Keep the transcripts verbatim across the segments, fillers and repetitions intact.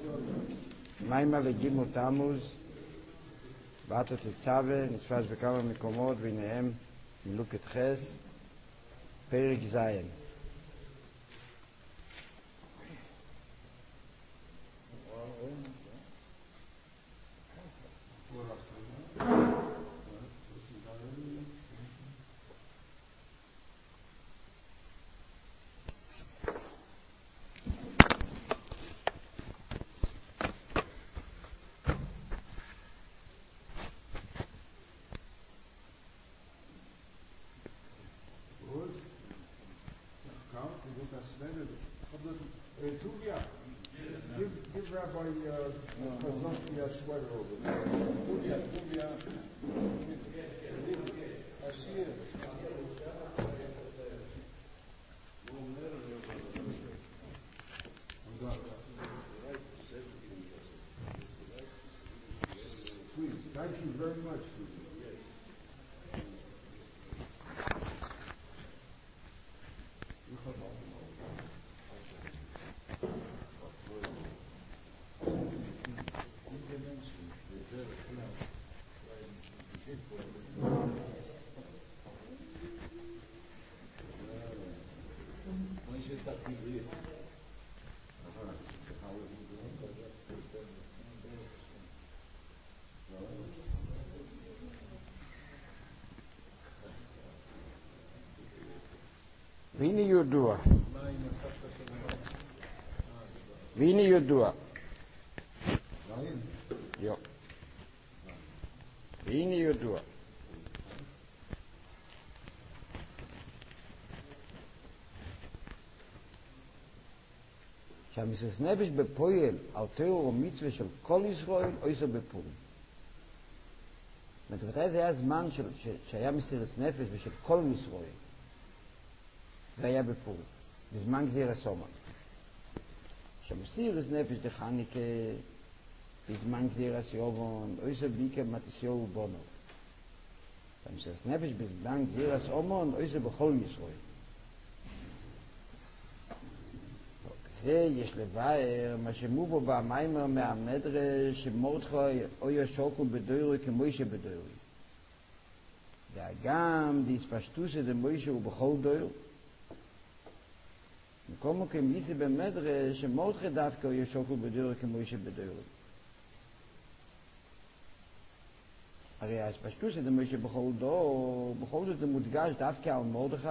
מיימר לגימל תמוז, בעתו תצווה, נתפס בכמה מקומות, ביניהם מלוקת חס, פרק זין. Tuvia, give, give Rabbi uh, Kozlowski a sweater over there. Tuvia, Tuvia. Ashir. Please, thank you very much. והנה ידוע, והנה ידוע, יו, והנה ידוע, שהמסירות נפש בפועל על תורה ומצווה של כל ישראל עושה בפורים. זאת אומרת, זה היה זמן של, שהיה מסירות נפש ושל כל ישראל. זה היה בפורים, בזמן גזירת סומן. שמסירות נפש דחניקה, בזמן גזירת יובון, עושה ביקר מתיסיהו ובונו. המסירות נפש בזמן גזירת סומן עושה בכל ישראל. זה יש לבאר, מה שמובו במיימר מהמדרש, שמורדכי אוי שוקו בדוירוי כמוישה בדוירוי. והגם דיספשטוסה דמוישה ובכל דויר, מקום מוקם ייסי במדרש, שמורדכי דווקא אוי שוקו בדוירוי כמוישה בדוירוי. הרי הספשטוסה דמוישה בכל דור, בכל זאת זה מודגש דווקא על מורדכי.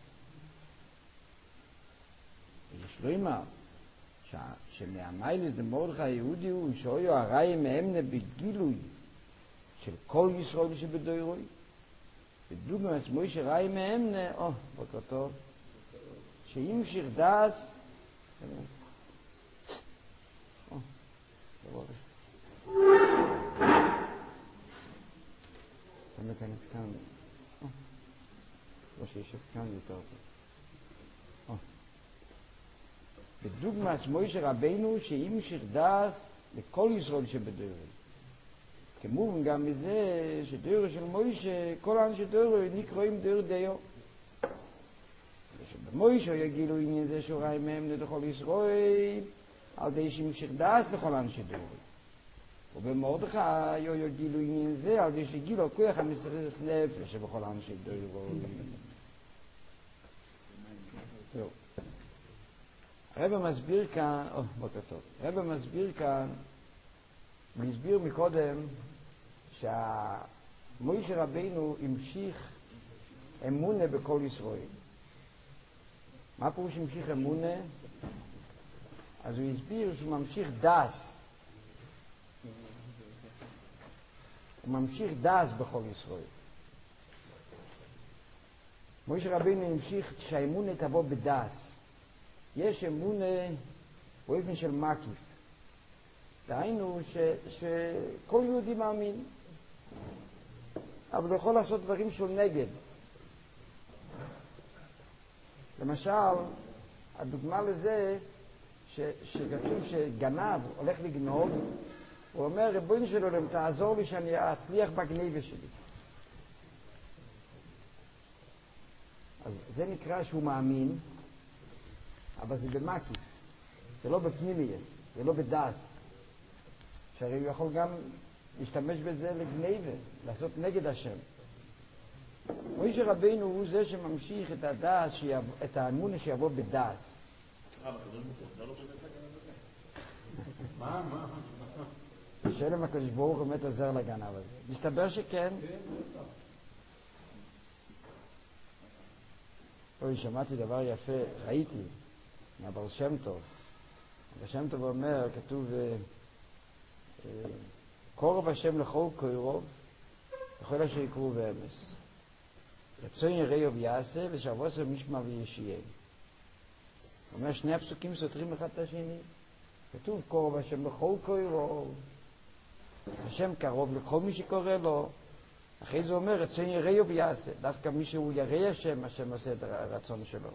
יש לו אמר, שמהמיילס דמורדכי היהודי הוא שאויו הראי מאמנה בגילוי של כל ישראל שבדוירוי, בדוגמה עצמו שראי מאמנה, או, בוקר טוב, שימשיך דס, או, דבר ראשון. אני מכנס כאן, או, לא שישב כאן יותר טוב. בדוגמת מוישה רבינו שימשיך דס לכל ישראל שבדוירוי. כמובן גם מזה שדוירוי של מוישה, כל אנשי דוירוי נקראים דויר דיו. שבמוישה יגילו עניין זה שוראי מהם לכל ישראל, על די שימשיך דס לכל אנשי דוירוי. ובמרדכי יגילו עניין זה, על די שגילו כוח המסירות נפש שבכל אנשי דוירוי. טוב. הרב מסביר כאן, או, בוקר טוב, הרב מסביר כאן, מסביר מקודם, שהמוישה רבינו המשיך אמונה בכל ישראל. מה פירוש המשיך אמונה? אז הוא הסביר שהוא ממשיך דס. הוא ממשיך דס בכל ישראל. מוישה רבינו המשיך שהאמונה תבוא בדס. יש אמונה באופן של מקיף. דהיינו ש, שכל יהודי מאמין, אבל הוא יכול לעשות דברים של נגד. למשל, הדוגמה לזה, ש, שכתוב שגנב הולך לגנוב, הוא אומר, ריבונו של עולם, תעזור לי שאני אצליח בגניבה שלי. אז זה נקרא שהוא מאמין, אבל זה במקיף, זה לא בפנימיות, זה לא בדס. שהרי הוא יכול גם להשתמש בזה לגניבה, לעשות נגד השם. מוישה רבינו הוא זה שממשיך את הדעת, את האמונה שיבוא בדעת. מה, מה? השאלה אם הקדוש ברוך הוא באמת עוזר לגנב הזה. מסתבר שכן. אוי, שמעתי דבר יפה, ראיתי, מהבר שם טוב. הבר שם טוב אומר, כתוב, קורב השם לכל קורב, לכל אשר יקרו באמס. רצון יראה ויעשה, ושעבוס משמע וישיה. הוא אומר, שני הפסוקים סותרים אחד את השני. כתוב, קורב השם לכל קורב. השם קרוב לכל מי שקורא לו. אחרי זה אומר, רצון יראה ויעשה. דווקא מי שהוא יראה השם, השם עושה את הרצון שלו.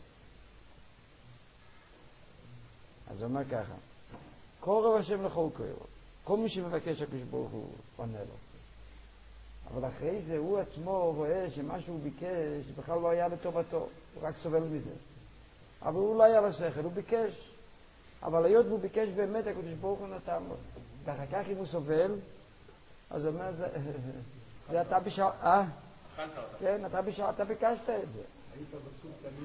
אז הוא אומר ככה, קורב השם לכל קורב. כל מי שמבקש הקדוש ברוך הוא עונה לו. אבל אחרי זה הוא עצמו רואה שמה שהוא ביקש בכלל לא היה לטובתו, הוא רק סובל מזה. אבל הוא לא היה לו שכל, הוא ביקש. אבל היות והוא ביקש באמת, הקדוש ברוך הוא נתן לו. ואחר כך אם הוא סובל, אז הוא אומר, זה, זה אתה בשעה, אה? אכלת אותה. כן, אתה בשעה, אתה ביקשת את זה. היית בסוף תמיד,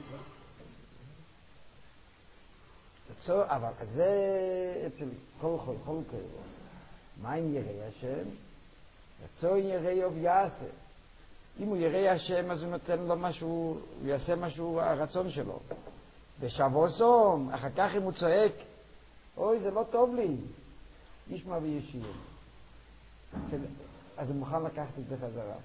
אבל זה אצל כל כל כל כל. מה אם יראה השם? רצון יראה ויעשה. אם הוא יראה השם, אז הוא נותן לו משהו, הוא יעשה משהו, הרצון שלו. בשבוסום, אחר כך אם הוא צועק, אוי, זה לא טוב לי, ישמע וישיר. אז הוא מוכן לקחת את זה חזרה.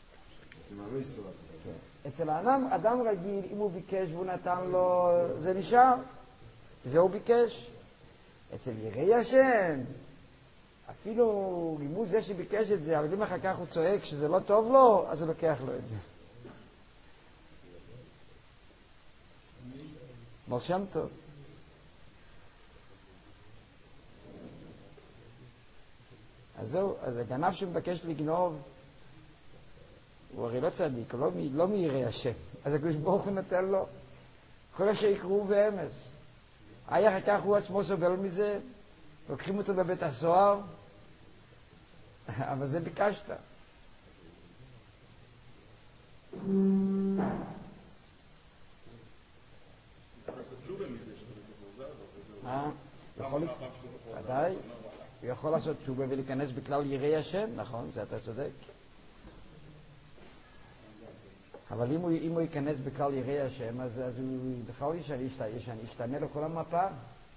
אצל האדם, אדם רגיל, אם הוא ביקש והוא נתן לו, זה נשאר. זה הוא ביקש. אצל יראי השם, אפילו אם הוא זה שביקש את זה, אבל אם אחר כך הוא צועק שזה לא טוב לו, אז הוא לוקח לו את זה. בר שם טוב. אז זהו, אז הגנב שמבקש לגנוב, הוא הרי לא צדיק, הוא לא, לא מיראי השם. אז הקדוש ברוך הוא נותן לו כל אשר יקראו באמס. היה אחר כך הוא עצמו סובל מזה, לוקחים אותו בבית הסוהר, אבל זה ביקשת. אה? ודאי, הוא יכול לעשות תשובה ולהיכנס בכלל יראי השם, נכון, זה אתה צודק. אבל אם הוא, אם הוא ייכנס בכלל יראי השם, אז, אז הוא בכלל ישתנה, ישתנה לו כל המפה.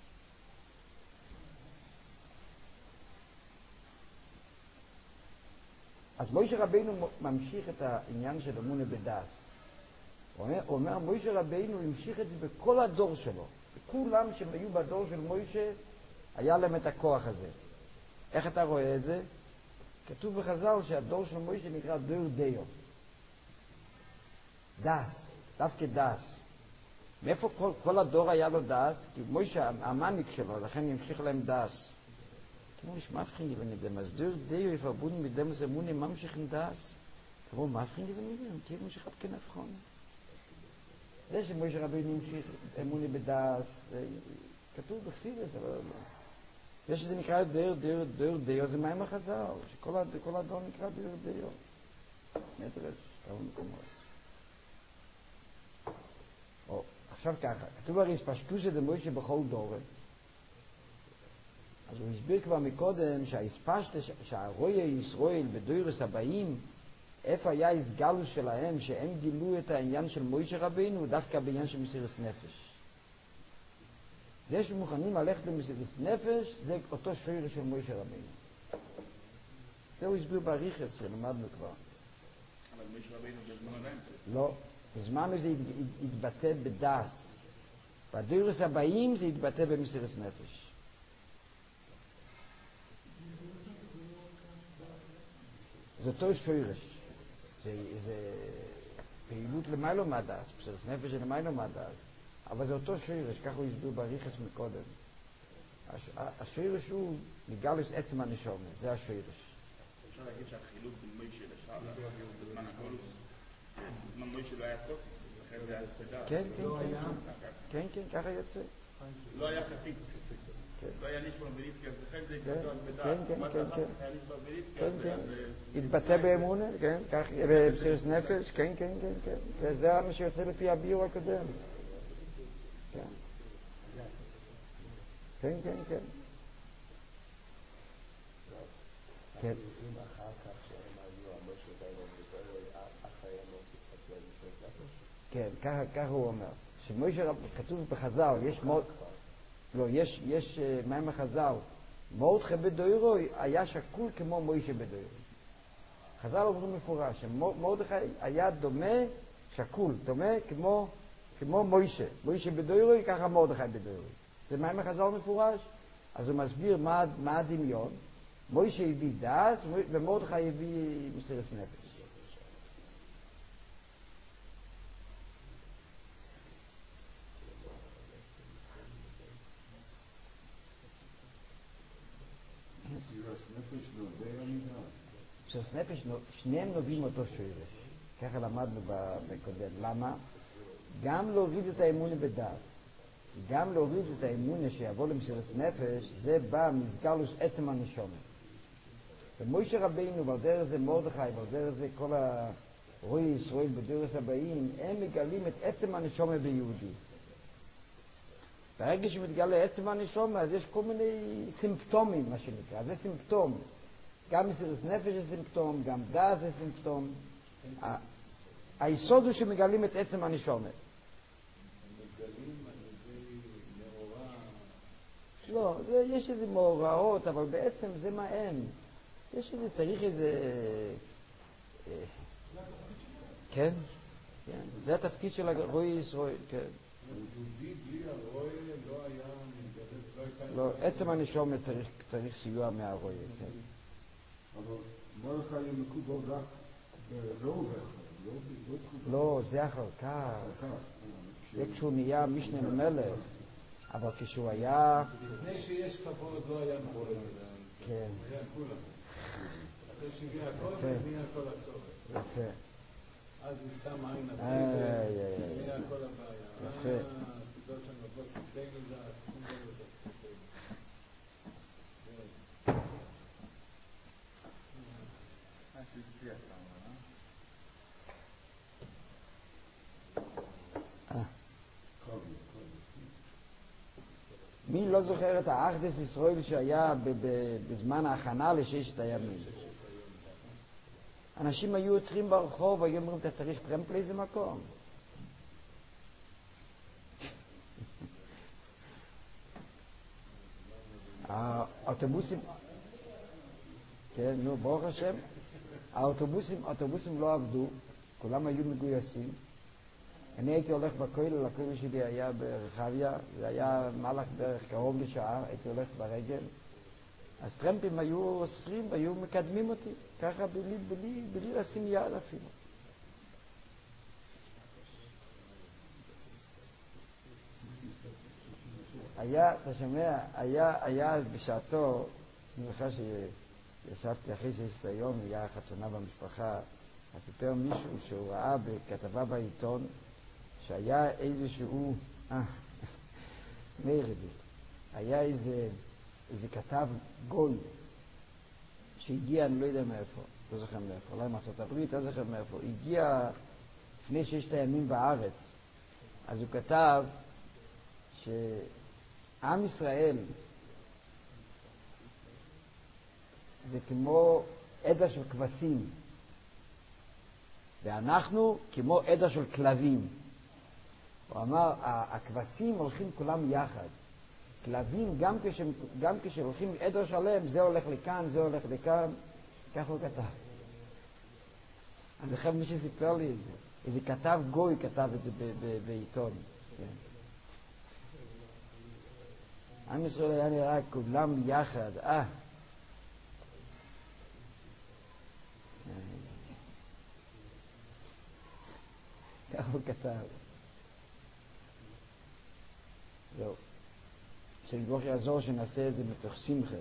אז מוישה רבינו ממשיך את העניין של אמונה בדעת. הוא אומר, הוא אומר, מוישה רבינו המשיך את זה בכל הדור שלו. כולם שהיו בדור של מוישה, היה להם את הכוח הזה. איך אתה רואה את זה? כתוב בחז"ל שהדור של מוישה נקרא דור דיו. דס, דווקא דס. מאיפה כל, כל הדור היה לו דס? כי מוישה המניק שלו, לכן המשיך להם דס. כמו יש מאבחין גבין את זה, אז דור דיו יפרבון מדם זה אמונה ממשיכים דס. כמו מאבחין גבין את זה, הם תהיה משיכת כנפחון. זה שמוישה רבינו המשיך אמונה בדס, כתוב בחסידות, אבל זה שזה נקרא דור, דור, דור דיו, זה מים החז"ל, שכל הדור נקרא דור דיו. מטרש, כמה מקומות. או, עכשיו ככה, כתוב הרי הספשטות של מוישה בכל דור. אז הוא הסביר כבר מקודם שההספשטות, שהרויה ישראל בדורס הבאים, איפה היה הסגלוס שלהם, שהם גילו את העניין של מוישה רבינו, דווקא בעניין של מסירות נפש. זה שמוכנים ללכת למסירות נפש, זה אותו שורש של מוישה רבינו. זה הוא הסביר בריחס שלמדנו כבר. אבל מוישה רבינו בזמן עדיין? לא. בזמן הזה התבטא בדס. בדורס הבאים זה התבטא במסירות נפש. זה אותו שורש. זה, זה פעילות למיילו מהדס, מסירות נפש זה למיילו מהדס. אבל זה אותו שורש, ככה הוא הסביר בריחס מקודם. הש, השורש הוא לגלוס עצם הנשמה, זה השורש. אפשר להגיד שהחילוק בין מוישה לשאר, בזמן הגולוס, בזמן מוישה לא היה טופיס, לכן זה היה סדר. כן, כן, כן, כן, כן, ככה יוצא. לא היה כתיב. לא היה נשמע בריתקי, אז לכן זה כן, התבטא בדעת. כן, כן, מה כן, שאחר כן. כך היה נשמע בריתקי, כן, אז כן. אז- התבטא באמונה, כן, כך, במסירות נפש, כן, כן, כן, כן. זה- זה מה שיוצא לפי הביור הקודם. כן. כן, כן, כן. כן. כן, ככה, ככה הוא אומר. שמוישה רב, כתוב בחז"ל, יש מאוד, לא, יש, יש, אה, מה עם החז"ל? מרדכי בדוירוי היה שקול כמו מוישה בדוירוי. חז"ל אומרים מפורש, שמרדכי היה דומה, שקול, דומה כמו, כמו מוישה. מוישה בדוירוי, ככה מרדכי בדוירוי. זה מה עם החז"ל מפורש? אז הוא מסביר מה, מה הדמיון. מוישה הביא דעת, ומרדכי הביא מסירות נפש. מסירת נפש נובע מדעת. מסירות נפש, שניהם נובעים אותו שורש. ככה למדנו בקודם. למה? גם להוריד את האמונה בדעת, גם להוריד את האמונה שיבוא למסירות נפש, זה בא מסגלוס עצם הנשמה. ומוישה רבינו, ועל דרך זה מרדכי, ועל דרך זה כל הרוי ישראל בדורס הבאים, הם מגלים את עצם הנשמה ביהודי. ברגע שמתגלה עצם הנשמה, אז יש כל מיני סימפטומים, מה שנקרא. זה סימפטום. גם מסירות נפש זה סימפטום, גם דעת זה סימפטום. ה- היסוד הוא שמגלים את עצם הנשמה. מגלים על ידי מאורע. לא, זה, יש איזה מאורעות, אבל בעצם זה מה הם. יש איזה, צריך איזה... אה, כן? כן. זה התפקיד של הרוי ישראל, כן. יהודי בלי הרואה לא היה מתגלה, לא הייתה... לא, עצם הנשמה צריך, צריך סיוע מהרוי, כן. אבל מרדכי היה מקובל רק ברוב אחד, לא בתחום. לא, זה אחר כך. זה כשהוא נהיה משנה למלך. אבל כשהוא היה... לפני שיש כבוד לא היה נכון. כן, היה כולם. אחרי שהגיע הכל, יפה. נהיה כל הצורך. יפה. אז נסתם עין איי, איי, הפרידה, איי. נהיה כל הבעיה. יפה. אה, הסיבות שם לבוא צמתנו זה, התחום לא יותר צמתנו. מי לא זוכר את האחדס ישראל שהיה ב- ב- בזמן ההכנה לששת הימים? אנשים היו עוצרים ברחוב, היו אומרים, אתה צריך טרמפ לאיזה מקום? האוטובוסים, כן, נו, ברוך השם, האוטובוסים, האוטובוסים לא עבדו, כולם היו מגויסים. אני הייתי הולך בכולל, הכולל שלי היה ברחביה, זה היה מהלך בערך קרוב לשעה, הייתי הולך ברגל. אז טרמפים היו עוצרים והיו מקדמים אותי, ככה בלי, בלי, בלי לשים יד אפילו. היה, אתה שומע, היה, היה בשעתו, אני זוכר שישבתי אחרי שהסתיים, היה חתונה במשפחה, אז סיפר מישהו שהוא ראה בכתבה בעיתון שהיה איזשהו, אה, מרדי, היה איזה, איזה כתב גוי שהגיע, אני לא יודע מאיפה, לא זוכר מאיפה, אולי מארצות הברית, לא זוכר מאיפה, הגיע לפני ששת הימים בארץ, אז הוא כתב שעם ישראל זה כמו עדה של כבשים, ואנחנו כמו עדה של כלבים. הוא אמר, הכבשים הולכים כולם יחד. כלבים, גם, כש, גם כשהולכים עדר שלם, זה הולך לכאן, זה הולך לכאן, כך הוא כתב. אני זוכר מי שסיפר לי את זה. איזה כתב גוי כתב את זה ב- ב- בעיתון. כן. עם ישראל היה נראה כולם יחד, אה. כך הוא כתב. זהו. שרבוך יעזור שנעשה את זה מתוך שמחה.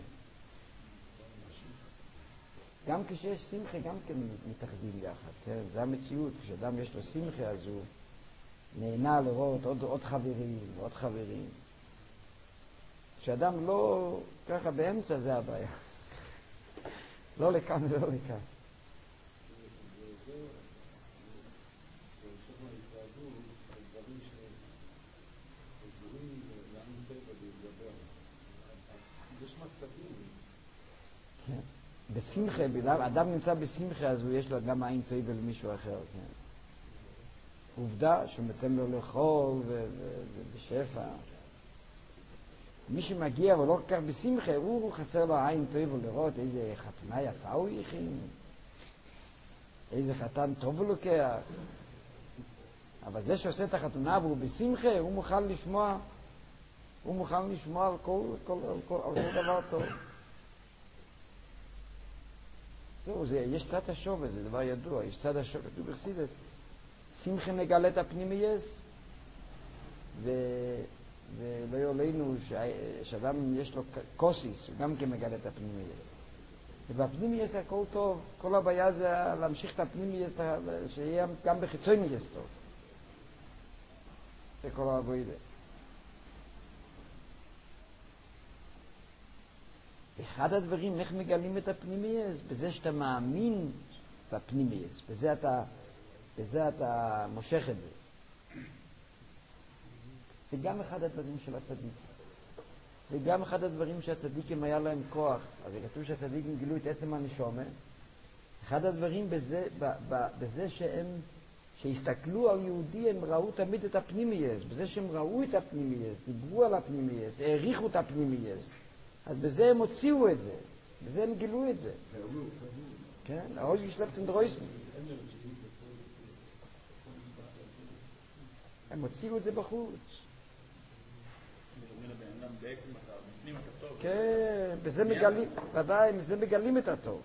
גם כשיש שמחה, גם כן מתאחדים יחד, כן? זה המציאות. כשאדם יש לו שמחה, אז הוא נהנה לראות עוד, עוד חברים, עוד חברים. כשאדם לא ככה באמצע, זה הבעיה. לא לכאן ולא לכאן. זה עוזר, זה עוזר להתוועדות על דברים שעוזרים לעם טבע להתגבר. יש מצבים. כן. בשמחה, בגלל אדם נמצא בשמחה, אז הוא יש לו גם עין טובה למישהו אחר, כן. עובדה שהוא נותן לו לאכול ובשפע. מי שמגיע ולא כל כך בשמחה, הוא חסר לו עין טובה לראות איזה חתונה יפה הוא יכין, איזה חתן טוב הוא לוקח. אבל זה שעושה את החתונה והוא בשמחה, הוא מוכן לשמוע, הוא מוכן לשמוע על כל, כל, על כל, על כל דבר טוב. זהו, זה, יש צד השווה, זה דבר ידוע, יש צד השווה, כתוב בחסידות, שמחה מגלה את הפנימייס, ו... ולא יעולנו שאדם יש לו קוסיס, הוא גם כן מגלה את הפנימייס. ובפנימייס הכל טוב, כל הבעיה זה להמשיך את הפנימייס, שיהיה גם בחיצונייס טוב. זה כל העבודה. אחד הדברים, איך מגלים את הפנימייס? בזה שאתה מאמין בפנימייס, בזה אתה, בזה אתה מושך את זה. זה גם אחד הדברים של הצדיקים. זה גם אחד הדברים שהצדיקים היה להם כוח. אז זה כתוב שהצדיקים גילו את עצם הנשומה. אחד הדברים בזה, ב, ב, בזה שהם, שהסתכלו על יהודי, הם ראו תמיד את הפנימייס. בזה שהם ראו את הפנימייס, דיברו על הפנימייס, העריכו את הפנימייס. אז בזה הם הוציאו את זה. בזה הם גילו את זה. כן? הרוז ישלפת דרויסן. הם הוציאו את זה בחוץ. כן, בזה מגלים, ודאי, בזה מגלים את הטוב.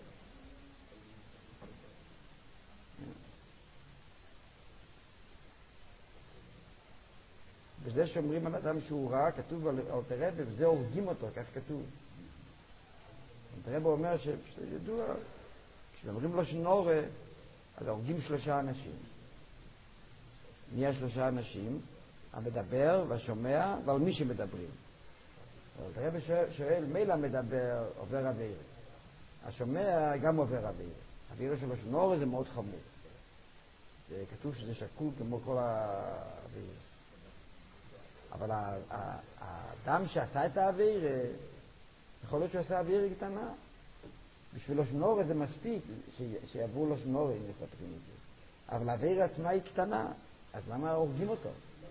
בזה שאומרים על אדם שהוא רע, כתוב על אלתר רבי, וזה הורגים אותו, כך כתוב. אלתר רבי אומר שידוע, כשאומרים לו שנורא, אז הורגים שלושה אנשים. מי השלושה אנשים? המדבר והשומע ועל מי שמדברים. אלתר רבי שואל, מילא מדבר עובר עבירה. השומע גם עובר עבירה. עבירה שלו שנורא זה מאוד חמור. זה כתוב שזה שקול כמו כל העבירה. אבל האדם שעשה את העבירה, יכול להיות שהוא עשה עבירה קטנה. בשבילו שנורא זה מספיק, שיעברו לו שנורא אם מספרים את זה. אבל העבירה עצמה היא קטנה, אז למה הורגים אותו?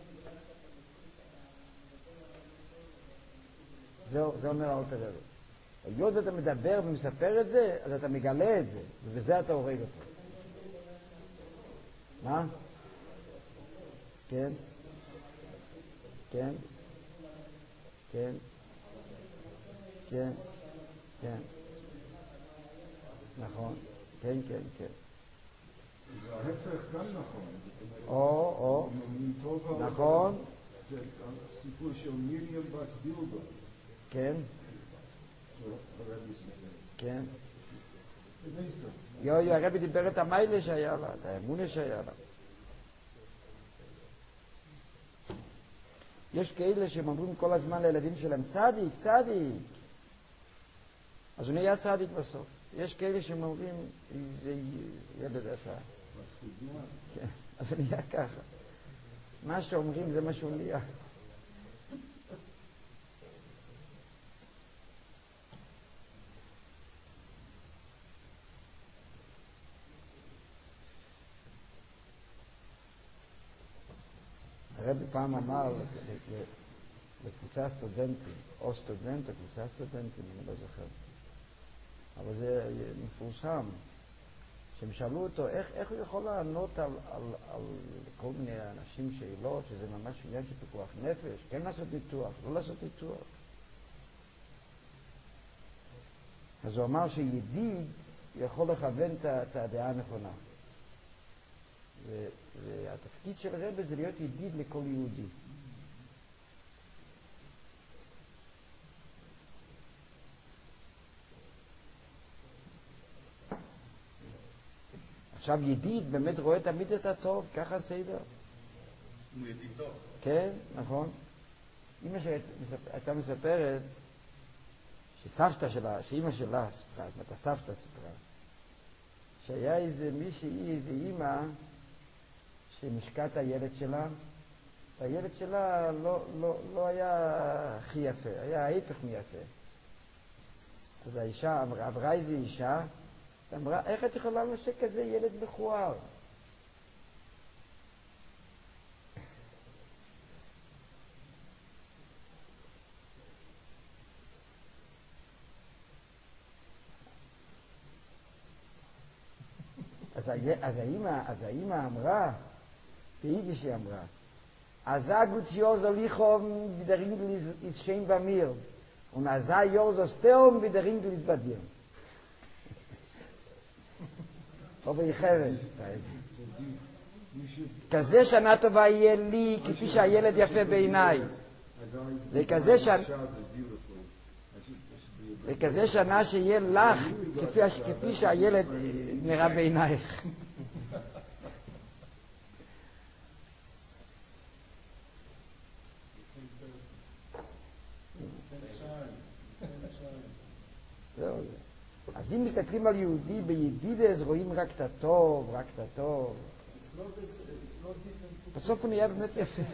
זה, זה אומר אלתר רבי. היות ואתה מדבר ומספר את זה, אז אתה מגלה את זה, ובזה אתה הורג אותו. מה? כן? כן? כן? כן? כן? נכון? כן, כן, כן. זה ההפך גם נכון. או, או. נכון. זה הסיפור של מרים בת בילגה. כן? הרבי סיפר. כן? זה נסתר. יו, יו, הרבי דיבר את המיילה שהיה לה, את האמונה שהיה לה. יש כאלה שהם אומרים כל הזמן לילדים שלהם, צדיק, צדיק. אז הוא נהיה צדיק בסוף. יש כאלה שהם אומרים, זה ילד עשה. כן, אז הוא נהיה ככה. מה שאומרים זה מה שהוא נהיה. הרבי פעם אמר לקבוצה סטודנטים, או סטודנט או קבוצה סטודנטים, אני לא זוכר. אבל זה מפורסם, שהם שאלו אותו איך, איך הוא יכול לענות על, על, על כל מיני אנשים שאלות, שזה ממש עניין של פיקוח נפש, כן לעשות ניתוח, לא לעשות ניתוח. אז הוא אמר שידיד יכול לכוון את הדעה הנכונה. והתפקיד של רבי זה להיות ידיד לכל יהודי. עכשיו ידיד באמת רואה תמיד את הטוב, ככה סדר. הוא ידיד טוב. כן, נכון. אמא שהייתה מספרת שסבתא שלה, שאימא שלה סיפרה, זאת אומרת, הסבתא סיפרה, שהיה איזה מישהי, איזה אימא, שמשקה את הילד שלה, והילד שלה לא, לא, לא היה הכי יפה, היה ההפך מיפה. אז האישה אמרה, עברה איזו אישה, אמרה, איך את יכולה לשק כזה ילד מכוער? אז, אז, האמא, אז האמא אמרה, ביידיש היא אמרה, אז gut jo soll ich haben, wie der Ringel ist, ist schön bei mir. Und als jo so sterben, wie der Ringel ist bei dir. Aber ich habe es. כזה שנה טובה יהיה לי, כפי שהילד יפה בעיניי. וכזה שנה... וכזה שנה שיהיה לך, כפי, כפי שהילד נראה בעינייך. אז אם מסתכלים על יהודי בידידס, רואים רק את הטוב, רק את הטוב. בסוף הוא נהיה באמת יפה.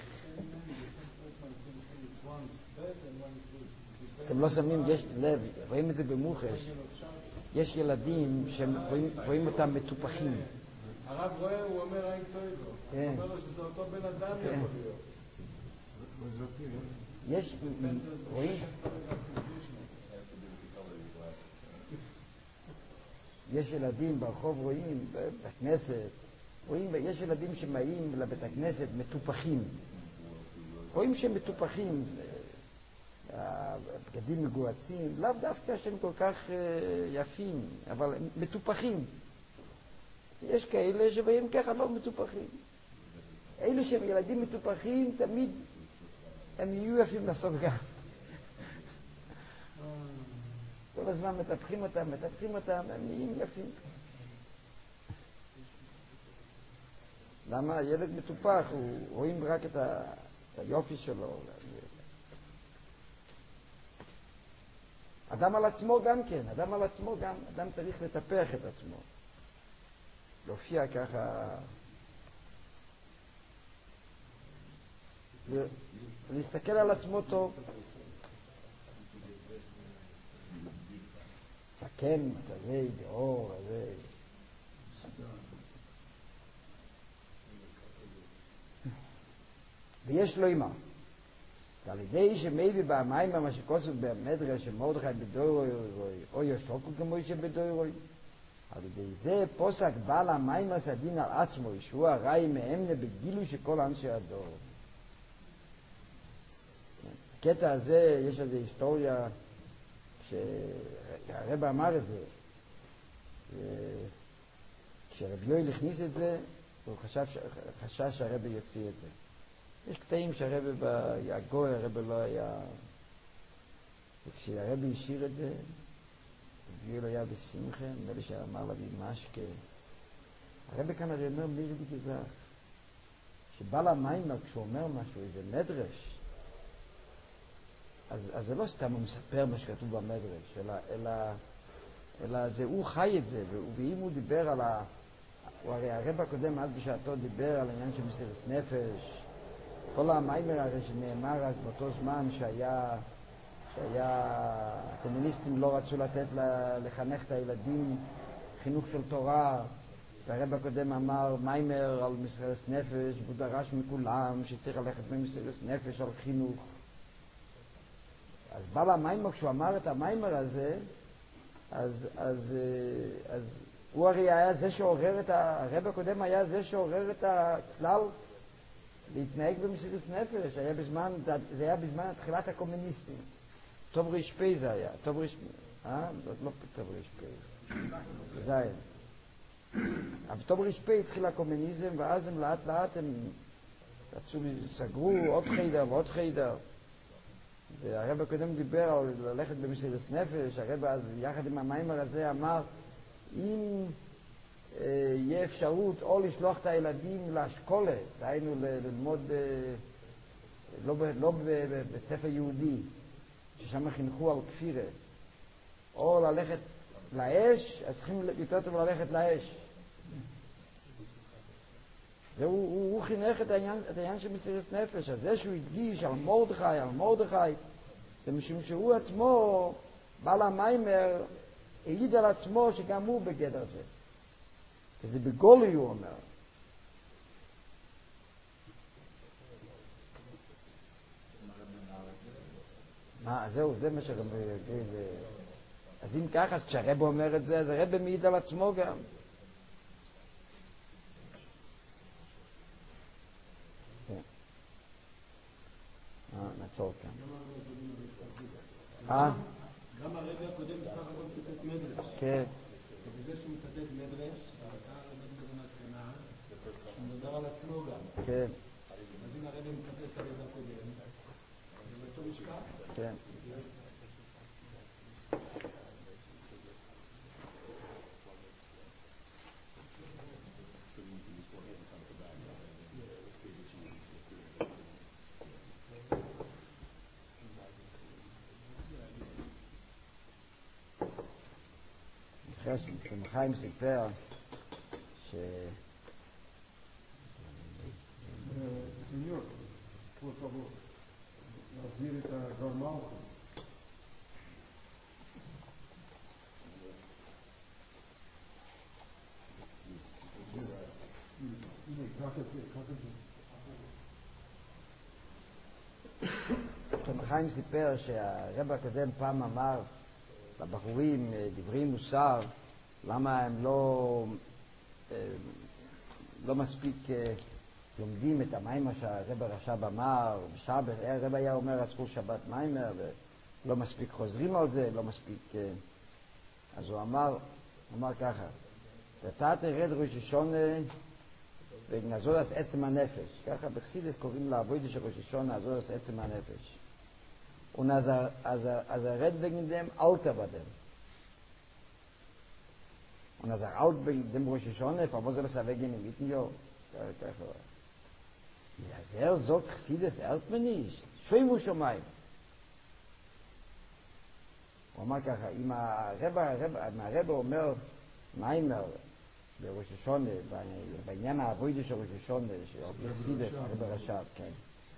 אתם לא שמים, יש לב, רואים את זה במוחש. יש ילדים שרואים אותם מטופחים. הרב רואה, הוא אומר אין טוב. הוא אומר לו שזה אותו בן אדם יכול להיות. יש, רואים... יש ילדים ברחוב רואים, בכנסת, רואים, יש ילדים שמאים לבית הכנסת מטופחים. רואים שהם מטופחים, הבגדים מגועצים, לאו דווקא שהם כל כך יפים, אבל הם מטופחים. יש כאלה שבאים ככה לא מטופחים. אלו שהם ילדים מטופחים, תמיד הם יהיו יפים לסוף גם. כל הזמן מטפחים אותם, מטפחים אותם, הם נהיים יפים. למה הילד מטופח, הוא רואים רק את, ה, את היופי שלו. אדם על עצמו גם כן, אדם על עצמו גם, אדם צריך לטפח את עצמו. להופיע ככה, להסתכל על עצמו טוב. כן, כזה, באור, כזה. ויש לו אימא. ועל ידי שמייבי במים מה שכוסות במדרש שמרדכי בדוירוי או ישוקו כמו שבדוירוי, על ידי זה פוסק בעל המים הסדין על עצמו, שהוא הראי מאמנה בגילו שכל אנשי הדור. בקטע הזה יש איזו היסטוריה שהרב אמר את זה, כשרב יואל הכניס את זה, הוא חשב, חשש שהרב יוציא את זה. יש קטעים שהרב היה גוי, הרב לא היה, וכשהרב השאיר את זה, רב יואל היה בשמחה, נדמה שאמר להביא משקה. הרב כאן הרי אומר מי רבי גזח, שבעל המיימר כשהוא אומר משהו, איזה מדרש, אז, אז זה לא סתם הוא מספר מה שכתוב במדרש, אלא, אלא, אלא זה הוא חי את זה, ואם הוא דיבר על ה... הוא הרי הרב הקודם עד בשעתו דיבר על העניין של מסירות נפש, כל המיימר הרי שנאמר אז באותו זמן שהיה, שהיה, הקומוניסטים לא רצו לתת לחנך את הילדים חינוך של תורה, והרב הקודם אמר מיימר על מסירות נפש, והוא דרש מכולם שצריך ללכת במסירות נפש על חינוך. אז בעל המיימר, כשהוא אמר את המיימר הזה, אז, אז, אז הוא הרי היה זה שעורר את ה... הרב הקודם היה זה שעורר את הכלל להתנהג במסירות נפש. היה בזמן, זה היה בזמן התחילת הקומוניסטים. טוב רשפי זה היה. טוב רשפי... אה? לא טוב רשפי. זין. אבל טוב רשפי התחיל הקומוניזם, ואז הם לאט לאט הם רצו, סגרו עוד חיידר ועוד חיידר. והרב הקודם דיבר על ללכת במסירות נפש. הרב אז יחד עם המיימר הזה אמר, אם אה, יהיה אפשרות או לשלוח את הילדים לאשכולה, דהיינו ללמוד אה, לא, לא בבית ספר יהודי, ששם חינכו על כפירה, או ללכת לאש, אז צריכים יותר טוב ללכת לאש. זה הוא, הוא, הוא חינך את העניין, את העניין של מסירת נפש, אז זה שהוא הדגיש על מרדכי, על מרדכי, זה משום שהוא עצמו, בעל המיימר, העיד על עצמו שגם הוא בגדר זה. וזה בגולי הוא אומר. מה, זהו, זה מה שרב... זה... אז אם ככה, אז כשהרב אומר את זה, אז הרב מעיד על עצמו גם. נעצור כאן. אה? גם הרבי הקודם בסך הכל מצטט מדרש. כן. ובזה שהוא מצטט מדרש, והרקה לומד בזה מהסכנה, הוא מדבר על עצמו גם. כן. אז אם הרבי מצטט את הרבי הקודם, זה באותו משקע? כן. חיים סיפר ש... Senhor, por favor, להחזיר את הגרמלכוס. הנה, קח את זה, קח את זה. חיים סיפר שהרב הקודם פעם אמר לבחורים דברי מוסר, למה הם לא, לא מספיק לומדים את המיימר שהרב הרש"ב אמר, בשבת, הרב היה אומר אסור שבת מיימר, ולא מספיק חוזרים על זה, לא מספיק... אז הוא אמר, הוא אמר ככה, אתה תרד ראש השונה ונעזור את עצם הנפש. ככה בחסידות קוראים לעבוד של ראש השונה, נעזור את עצם הנפש. Und als er, als er, als er redet wegen dem, alter war dem. Und als er alt wegen dem Rosh Hashanah, von wo soll es er weggehen im Mittenjahr? Ja, sehr sagt, Chassidus ehrt man nicht. Schweimu schon mal. הוא אמר ככה, אם הרב אומר מיימר בראש השונה, בעניין העבודה של ראש השונה, של חסידס, הרב הרש"ב, כן.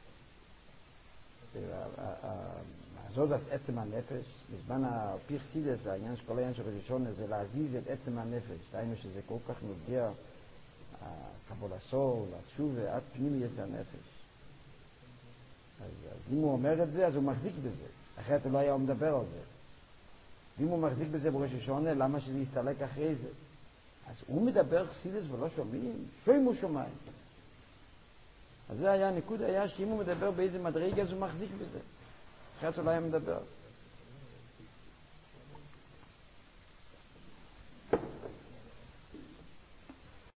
לעזור את עצם הנפש, בזמן הפי חסידס, העניין של כל העניין של ראש השונה, זה להזיז את עצם הנפש, דהיינו שזה כל כך נוגע, קבול הסור, לתשובה, עד פנימי יצא הנפש. אז, אז אם הוא אומר את זה, אז הוא מחזיק בזה, אחרת הוא לא היה מדבר על זה. ואם הוא מחזיק בזה בראש השונה, למה שזה יסתלק אחרי זה? אז הוא מדבר חסידס ולא שומעים, שוימו שומעים. אז זה היה, הניקוד היה שאם הוא מדבר באיזה מדרגה, אז הוא מחזיק בזה. אחרת הוא לא היה מדבר.